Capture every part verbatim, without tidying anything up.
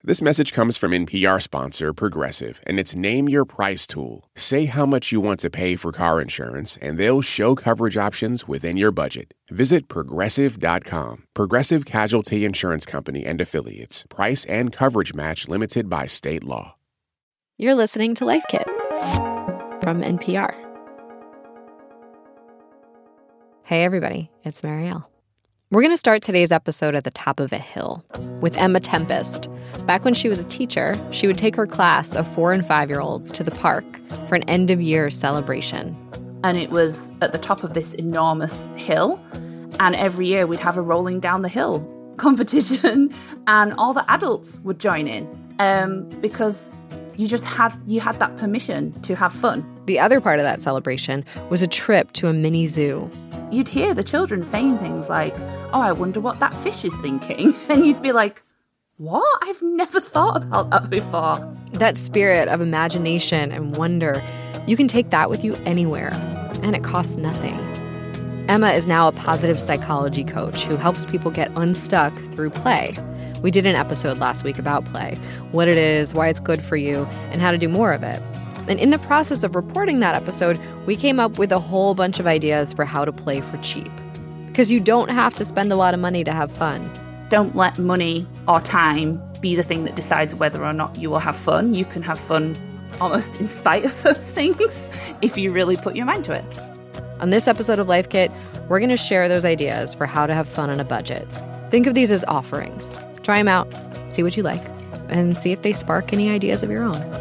This message comes from N P R sponsor Progressive, and it's Name Your Price tool. Say how much you want to pay for car insurance, and they'll show coverage options within your budget. Visit Progressive dot com. Progressive Casualty Insurance Company and Affiliates. Price and coverage match limited by state law. You're listening to Life Kit from N P R. Hey, everybody. It's Marielle. We're going to start today's episode at the top of a hill with Emma Tempest. Back when she was a teacher, she would take her class of four and five-year-olds to the park for an end-of-year celebration. And it was at the top of this enormous hill. And every year we'd have a rolling down the hill competition and all the adults would join in um, because you just had you had that permission to have fun. The other part of that celebration was a trip to a mini zoo. You'd hear the children saying things like, oh, I wonder what that fish is thinking. And you'd be like, what? I've never thought about that before. That spirit of imagination and wonder, you can take that with you anywhere, and it costs nothing. Emma is now a positive psychology coach who helps people get unstuck through play. We did an episode last week about play, what it is, why it's good for you, and how to do more of it. And in the process of reporting that episode, we came up with a whole bunch of ideas for how to play for cheap. Because you don't have to spend a lot of money to have fun. Don't let money or time be the thing that decides whether or not you will have fun. You can have fun almost in spite of those things if you really put your mind to it. On this episode of Life Kit, we're going to share those ideas for how to have fun on a budget. Think of these as offerings. Try them out, see what you like, and see if they spark any ideas of your own.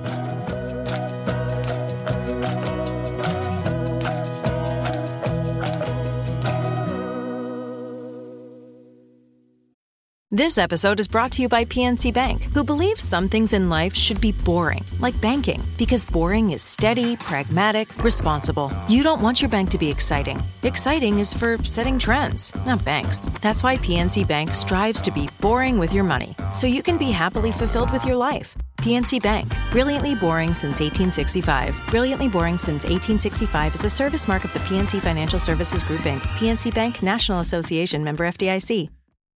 This episode is brought to you by P N C Bank, who believes some things in life should be boring, like banking, because boring is steady, pragmatic, responsible. You don't want your bank to be exciting. Exciting is for setting trends, not banks. That's why P N C Bank strives to be boring with your money, so you can be happily fulfilled with your life. P N C Bank, brilliantly boring since eighteen sixty-five. Brilliantly boring since eighteen sixty-five is a service mark of the P N C Financial Services Group, Incorporated. P N C Bank, National Association, member F D I C.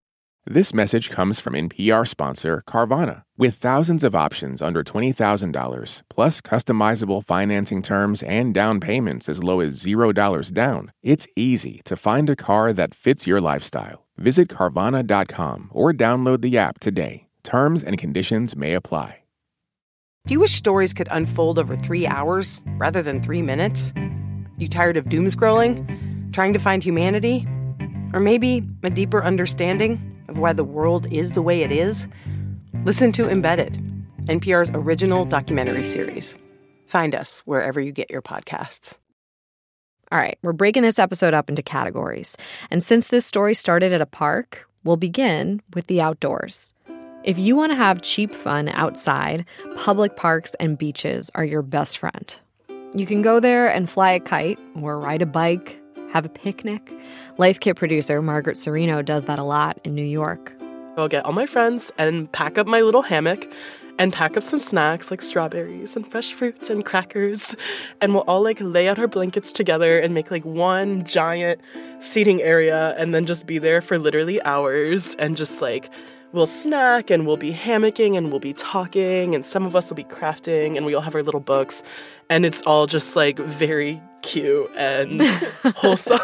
This message comes from N P R sponsor Carvana. With thousands of options under twenty thousand dollars, plus customizable financing terms and down payments as low as zero dollars down, it's easy to find a car that fits your lifestyle. Visit Carvana dot com or download the app today. Terms and conditions may apply. Do you wish stories could unfold over three hours rather than three minutes? You tired of doom scrolling? Trying to find humanity? Or maybe a deeper understanding of why the world is the way it is? Listen to Embedded, N P R's original documentary series. Find us wherever you get your podcasts. All right, we're breaking this episode up into categories. And since this story started at a park, we'll begin with the outdoors. If you want to have cheap fun outside, public parks and beaches are your best friend. You can go there and fly a kite or ride a bike, have a picnic. Life Kit producer Margaret Cirino does that a lot in New York. I'll get all my friends and pack up my little hammock and pack up some snacks like strawberries and fresh fruits and crackers. And we'll all like lay out our blankets together and make like one giant seating area and then just be there for literally hours and just like we'll snack and we'll be hammocking and we'll be talking and some of us will be crafting and we all have our little books and it's all just like very cute and wholesome.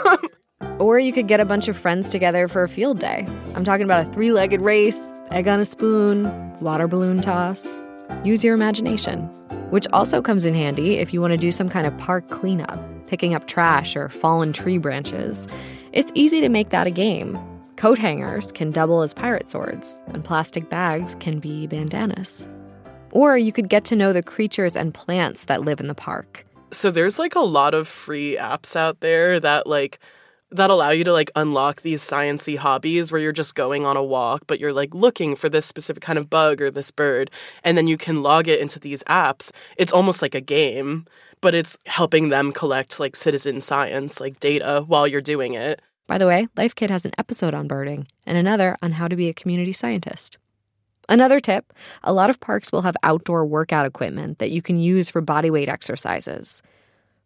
Or you could get a bunch of friends together for a field day. I'm talking about a three-legged race, egg on a spoon, water balloon toss. Use your imagination, which also comes in handy if you want to do some kind of park cleanup, picking up trash or fallen tree branches. It's easy to make that a game. Coat hangers can double as pirate swords, and plastic bags can be bandanas. Or you could get to know the creatures and plants that live in the park. So there's like a lot of free apps out there that like that allow you to like unlock these science-y hobbies where you're just going on a walk, but you're like looking for this specific kind of bug or this bird, and then you can log it into these apps. It's almost like a game, but it's helping them collect like citizen science, like data while you're doing it. By the way, Life Kit has an episode on birding and another on how to be a community scientist. Another tip, a lot of parks will have outdoor workout equipment that you can use for bodyweight exercises.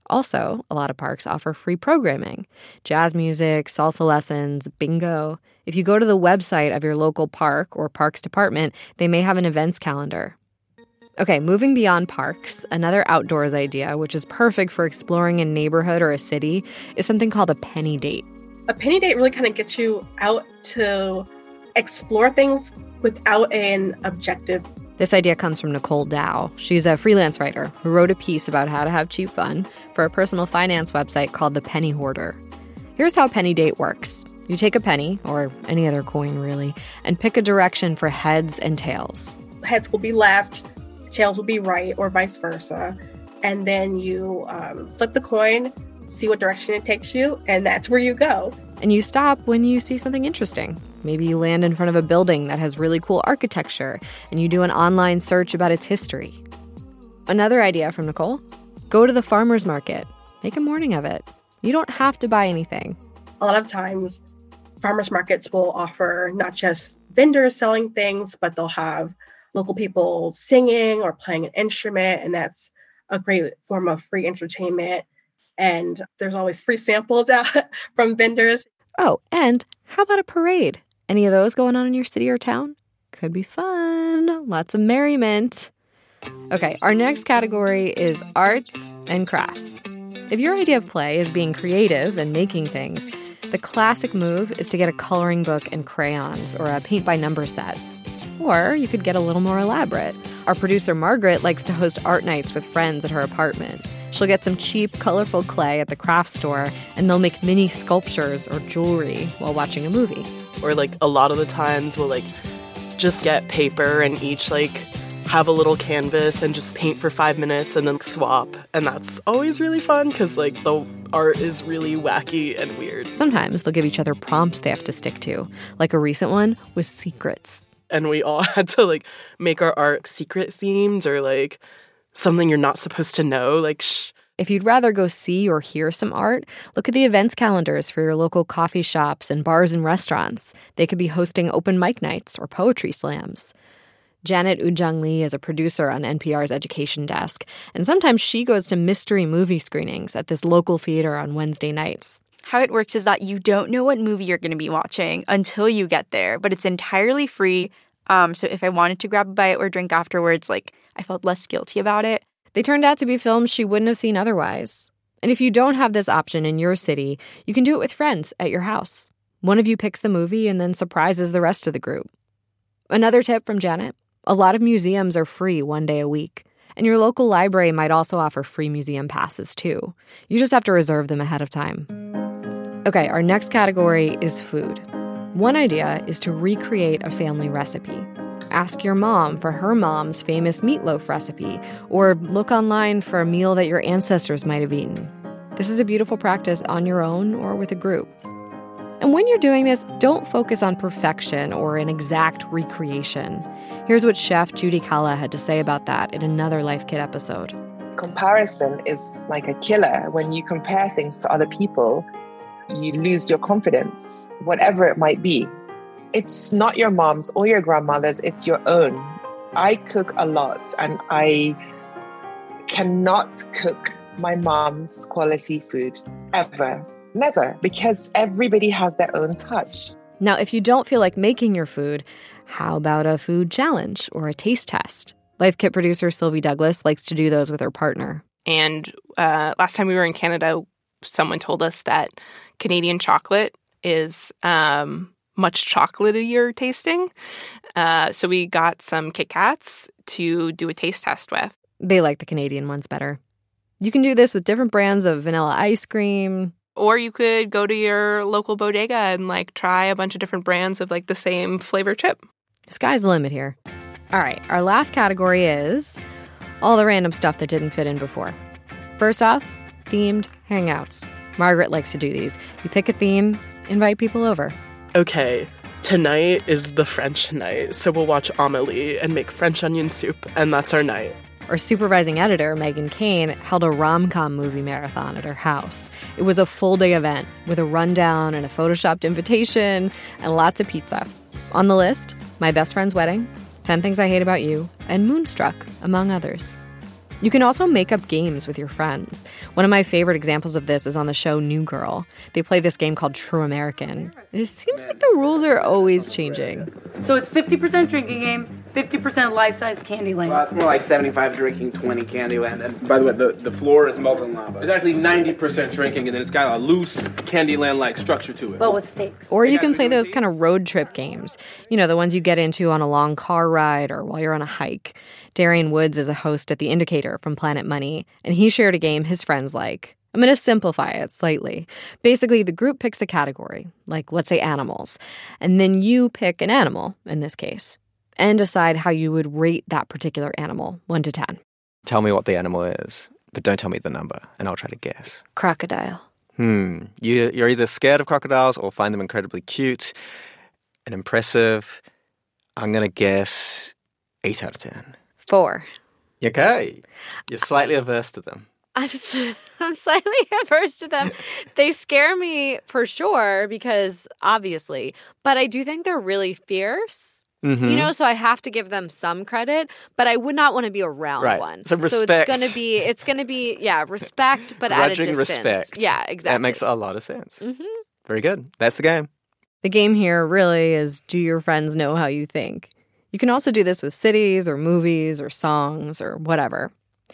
Also, a lot of parks offer free programming, jazz music, salsa lessons, bingo. If you go to the website of your local park or parks department, they may have an events calendar. Okay, moving beyond parks, another outdoors idea, which is perfect for exploring a neighborhood or a city, is something called a penny date. A penny date really kind of gets you out to explore things without an objective. This idea comes from Nicole Dow. She's a freelance writer who wrote a piece about how to have cheap fun for a personal finance website called The Penny Hoarder. Here's how penny date works. You take a penny, or any other coin really, and pick a direction for heads and tails. Heads will be left, tails will be right, or vice versa. And then you um, flip the coin, see what direction it takes you, and that's where you go. And you stop when you see something interesting. Maybe you land in front of a building that has really cool architecture, and you do an online search about its history. Another idea from Nicole: go to the farmer's market. Make a morning of it. You don't have to buy anything. A lot of times, farmers markets will offer not just vendors selling things, but they'll have local people singing or playing an instrument, and that's a great form of free entertainment. And there's always free samples out from vendors. Oh, and how about a parade? Any of those going on in your city or town? Could be fun. Lots of merriment. Okay, our next category is arts and crafts. If your idea of play is being creative and making things, the classic move is to get a coloring book and crayons or a paint-by-number set. Or you could get a little more elaborate. Our producer Margaret likes to host art nights with friends at her apartment. She'll get some cheap, colorful clay at the craft store, and they'll make mini sculptures or jewelry while watching a movie. Or, like, a lot of the times we'll, like, just get paper and each, like, have a little canvas and just paint for five minutes and then swap. And that's always really fun because, like, the art is really wacky and weird. Sometimes they'll give each other prompts they have to stick to. Like a recent one was secrets. And we all had to, like, make our art secret themed or, like, something you're not supposed to know, like, shh. If you'd rather go see or hear some art, look at the events calendars for your local coffee shops and bars and restaurants. They could be hosting open mic nights or poetry slams. Janet Ujang Lee is a producer on N P R's education desk, and sometimes she goes to mystery movie screenings at this local theater on Wednesday nights. How it works is that you don't know what movie you're going to be watching until you get there, but it's entirely free. Um, so if I wanted to grab a bite or drink afterwards, like, I felt less guilty about it. They turned out to be films she wouldn't have seen otherwise. And if you don't have this option in your city, you can do it with friends at your house. One of you picks the movie and then surprises the rest of the group. Another tip from Janet: a lot of museums are free one day a week. And your local library might also offer free museum passes, too. You just have to reserve them ahead of time. Okay, our next category is food. One idea is to recreate a family recipe. Ask your mom for her mom's famous meatloaf recipe, or look online for a meal that your ancestors might have eaten. This is a beautiful practice on your own or with a group. And when you're doing this, don't focus on perfection or an exact recreation. Here's what chef Judy Kalla had to say about that in another Life Kit episode. Comparison is like a killer. When you compare things to other people, you lose your confidence, whatever it might be. It's not your mom's or your grandmother's, it's your own. I cook a lot and I cannot cook my mom's quality food ever. Never, because everybody has their own touch. Now, if you don't feel like making your food, how about a food challenge or a taste test? Life Kit producer Sylvie Douglas likes to do those with her partner. And uh, last time we were in Canada, someone told us that Canadian chocolate is um, much chocolatier tasting. Uh, so we got some Kit Kats to do a taste test with. They like the Canadian ones better. You can do this with different brands of vanilla ice cream. Or you could go to your local bodega and, like, try a bunch of different brands of, like, the same flavor chip. Sky's the limit here. All right, our last category is all the random stuff that didn't fit in before. First off, themed hangouts. Margaret likes to do these. You pick a theme, invite people over. Okay, tonight is the French night, so we'll watch Amélie and make French onion soup, and that's our night. Our supervising editor, Megan Kane, held a rom-com movie marathon at her house. It was a full-day event with a rundown and a photoshopped invitation and lots of pizza. On the list, My Best Friend's Wedding, ten Things I Hate About You, and Moonstruck, among others. You can also make up games with your friends. One of my favorite examples of this is on the show New Girl. They play this game called True American. It seems like the rules are always changing. So it's fifty percent drinking game, fifty percent life-size Candyland. Well, it's more like seventy-five drinking, twenty Candyland. And by the way, the, the floor is molten lava. It's actually ninety percent drinking, and then it's got a loose Candyland-like structure to it. But with stakes. Or you can play those kind of road trip games. You know, the ones you get into on a long car ride or while you're on a hike. Darian Woods is a host at The Indicator from Planet Money, and he shared a game his friends like. I'm going to simplify it slightly. Basically, the group picks a category, like let's say animals, and then you pick an animal, in this case, and decide how you would rate that particular animal, one to ten. Tell me what the animal is, but don't tell me the number, and I'll try to guess. Crocodile. Hmm. You, you're either scared of crocodiles or find them incredibly cute and impressive. I'm going to guess eight out of ten. Four. Okay. You're slightly averse to them. I'm, I'm slightly averse to them. They scare me for sure because, obviously, but I do think they're really fierce. Mm-hmm. You know, so I have to give them some credit, but I would not want to be around right. one. So respect. So it's going to be, it's going to be, yeah, respect, but at a distance. respect. Yeah, exactly. That makes a lot of sense. Mm-hmm. Very good. That's the game. The game here really is, do your friends know how you think? You can also do this with cities or movies or songs or whatever.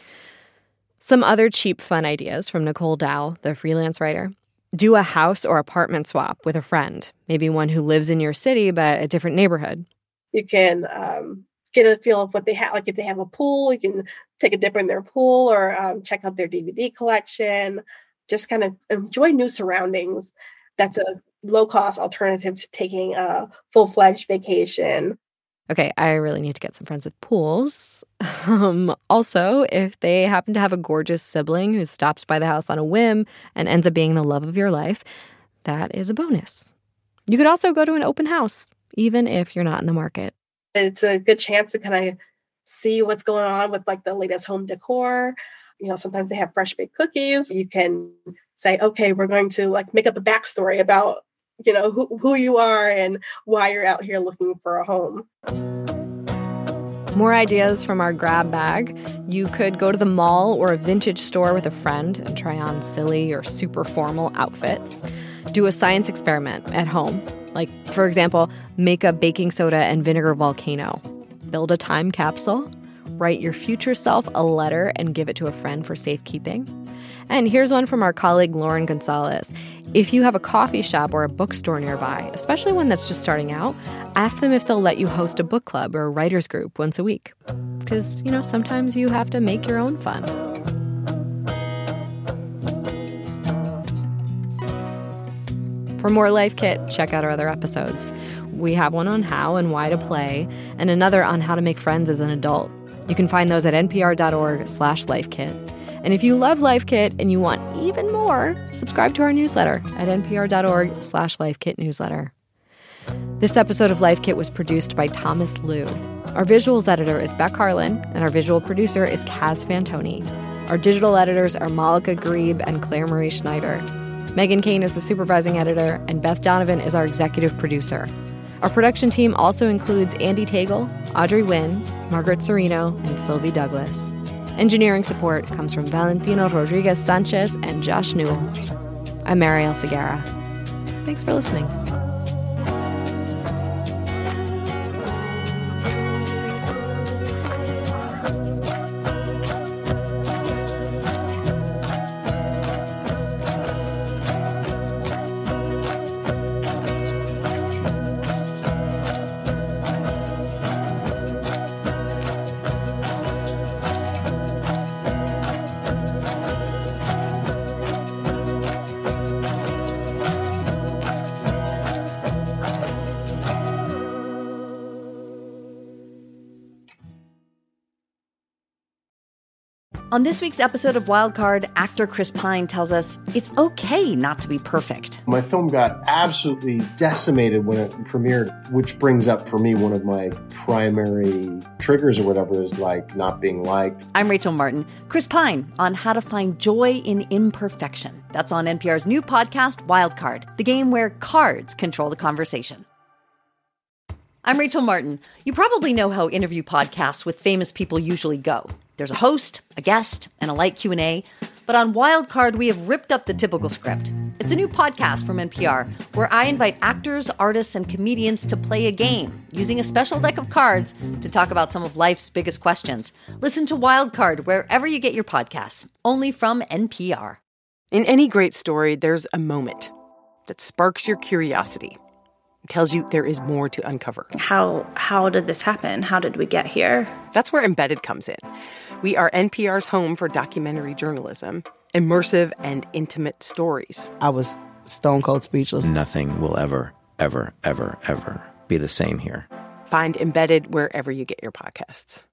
Some other cheap fun ideas from Nicole Dow, the freelance writer. Do a house or apartment swap with a friend, maybe one who lives in your city but a different neighborhood. You can um, get a feel of what they have. Like if they have a pool, you can take a dip in their pool or um, check out their D V D collection. Just kind of enjoy new surroundings. That's a low-cost alternative to taking a full-fledged vacation. Okay, I really need to get some friends with pools. Um, also, if they happen to have a gorgeous sibling who stops by the house on a whim and ends up being the love of your life, that is a bonus. You could also go to an open house, even if you're not in the market. It's a good chance to kind of see what's going on with like the latest home decor. You know, sometimes they have fresh baked cookies. You can say, okay, we're going to like make up a backstory about, you know, who, who you are and why you're out here looking for a home. More ideas from our grab bag. You could go to the mall or a vintage store with a friend and try on silly or super formal outfits. Do a science experiment at home. Like, for example, make a baking soda and vinegar volcano. Build a time capsule. Write your future self a letter and give it to a friend for safekeeping. And here's one from our colleague Lauren Gonzalez. If you have a coffee shop or a bookstore nearby, especially one that's just starting out, ask them if they'll let you host a book club or a writer's group once a week. Because, you know, sometimes you have to make your own fun. For more Life Kit, check out our other episodes. We have one on how and why to play, and another on how to make friends as an adult. You can find those at npr.org slash lifekit. And if you love Life Kit and you want even more, subscribe to our newsletter at npr.org slash lifekit newsletter. This episode of Life Kit was produced by Thomas Liu. Our visuals editor is Beck Harlan, and our visual producer is Kaz Fantoni. Our digital editors are Malika Grebe and Claire Marie Schneider. Megan Kane is the supervising editor, and Beth Donovan is our executive producer. Our production team also includes Andy Tagle, Audrey Wynn, Margaret Serino, and Sylvie Douglas. Engineering support comes from Valentino Rodriguez Sanchez and Josh Newell. I'm Marielle Segarra. Thanks for listening. On this week's episode of Wildcard, actor Chris Pine tells us it's okay not to be perfect. My film got absolutely decimated when it premiered, which brings up for me one of my primary triggers or whatever is like not being liked. I'm Rachel Martin. Chris Pine on how to find joy in imperfection. That's on N P R's new podcast, Wildcard, the game where cards control the conversation. I'm Rachel Martin. You probably know how interview podcasts with famous people usually go. There's a host, a guest, and a light Q and A. But on Wildcard, we have ripped up the typical script. It's a new podcast from N P R where I invite actors, artists, and comedians to play a game using a special deck of cards to talk about some of life's biggest questions. Listen to Wildcard wherever you get your podcasts, only from N P R. In any great story, there's a moment that sparks your curiosity. It tells you there is more to uncover. How how did this happen? How did we get here? That's where Embedded comes in. We are N P R's home for documentary journalism, immersive and intimate stories. I was stone cold speechless. Nothing will ever, ever, ever, ever be the same here. Find Embedded wherever you get your podcasts.